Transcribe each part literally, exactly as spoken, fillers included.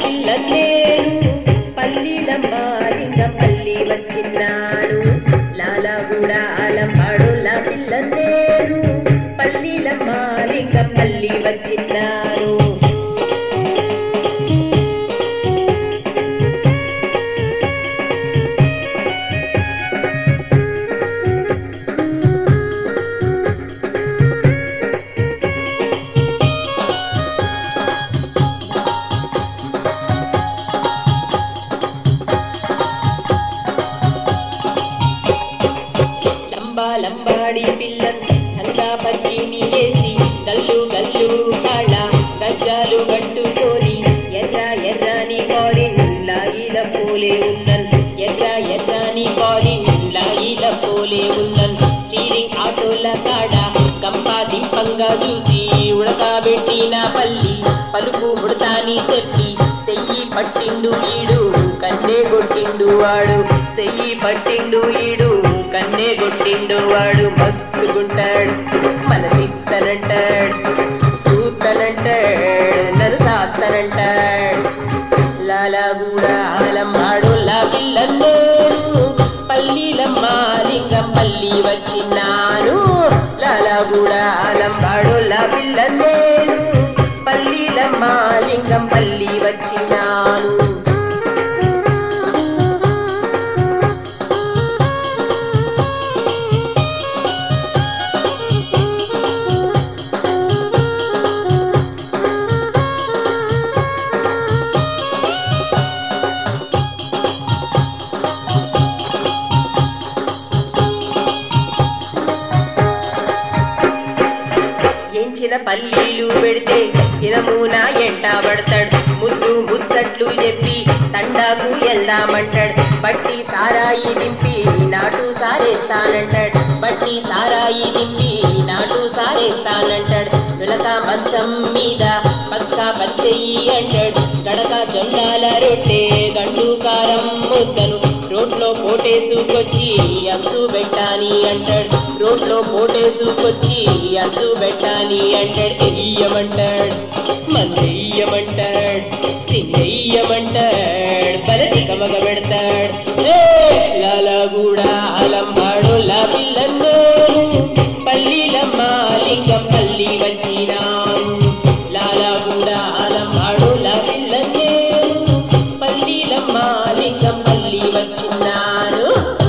పిల్లన్నేను పల్లీలమ్మ లింగం పల్లి వచ్చినాడు లాలగూడ ఆలంపాడు లా పిల్లన్నేను పల్లీలమ్మ లింగం పల్లి వచ్చినాడు లంబాడి పిల్లన్ లంగా పట్టిని వేసి గల్లు గల్లు కాళ్ళ గజ్జాలు కట్టుకొని ఎర్ర ఎర్రాని కాలిన్ లాయిల పోలే ఉన్నన్ ఎర్ర ఎర్రాని కాలిన్ లాయిల పోలే ఉన్నన్ స్టీరింగ్ ఆటోల కాడ గంపా దింపంగా చూసి ఉడకబెట్టిన పల్లి పలుకు ముడతాని చెప్పి సెయ్యి పట్టిండు ఈడు కన్నే కొట్టిండు వాడు సెయ్యి పట్టిండు ఈడు కన్నే కొట్టిండు వాడు మస్తుగుంటాడు మన సిత్తనంటాడు సూత్తనంటాడు నన్ను సాత్తనంటాడు లాలగూడ ఆలంపాడు లా పిల్లన్నేను పల్లీలమ్మ లింగం పల్లి వచ్చినాను లాలగూడ ఆలంపాడు లా పిల్లన్నేను పల్లీలమ్మ లింగం పల్లి వచ్చినాను ఎంచిన పల్లీలు పెడితే దినమున ఎంట పడతాడు ముద్దు ముచ్చట్లు చెప్పి తండాకు వెళ్దామంటాడు బట్టి సారాయి దింపి నాటు సారేస్తానంటాడు బట్టి సారాయి దింపి నాటు సారేస్తానంటాడు నులక మంచం మీద పక్క పరిసెయ్యి అంటాడు గడక జొండాల రొట్టె గండు కారం ముద్దను రోడ్లో పోటేసుకొచ్చి అంచు పెట్టాని అంటాడు రోడ్లో పోటేసుకొచ్చి అంచు పెట్టాని అంటాడు ఎయ్యమంటాడు మందెయ్యమంటాడు సింగయ్యమంటాడు బలటి కమగ పెడతాడు లాలగూడ ఆలంపాడు లా పిల్లన్నేను పల్లీలమ్మ లింగం పల్లి వచ్చినాను లాలగూడ ఆలంపాడు లా పిల్లన్నేను పల్లీలమ్మ లింగం పల్లి వచ్చినాను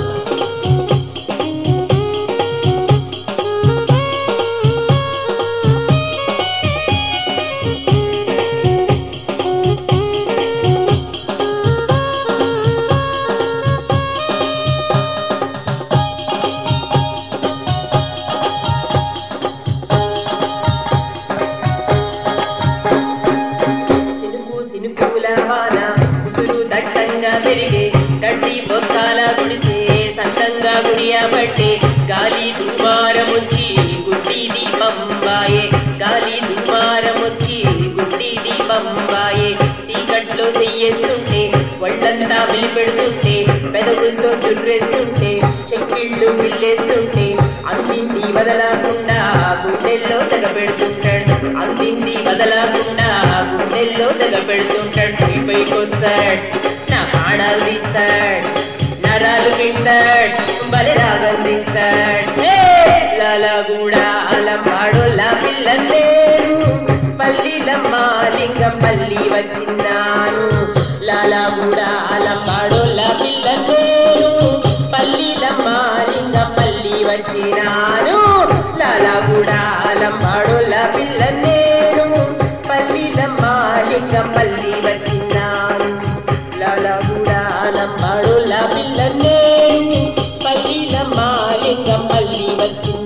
ఉసురు దట్టంగా పెరిగే గడ్డి బొత్తాల గుడిసే సంతంగా గుడియబట్టే గాలి దుమారముచ్చి గుడ్డి దీపంబాయే గాలి దుమారముచ్చి గుడ్డి దీపంబాయే సీకట్లో చెయ్యేస్తుంటే ఒళ్ళంతా వెలిపెడుతుంటే పెదవులతో చుర్రేస్తుంటే చెక్కిళ్ళు విల్లేస్తుంటే అందింది వదలకుండా గుండెల్లో సగపెడుతుంటాడు అందింది వదలకుండా గుండెల్లో సగపెడుతుంటాడు పైకొస్తాడు నా పాడాలు తీస్తాడు నరాలు వింటాడు బలి రాగం తీస్తాడు లాలగూడ ఆలంపాడు లా పిల్లన్నేను పల్లీలమ్మ లింగం పల్లి వచ్చినాను లాలగూడ ఆలంపాడు లా పిల్లన్నేను పల్లీలమ్మ లింగం పల్లి వచ్చినాను లాలగూడ ఆలంపాడు లా పిల్లన్నేను పల్లీలమ్మ లింగం పల్లి వచ్చినాను లాలగూడ ఆలంపాడు లా పిల్లన్నేను పల్లీలమ్మ లింగం పల్లి వచ్చినాను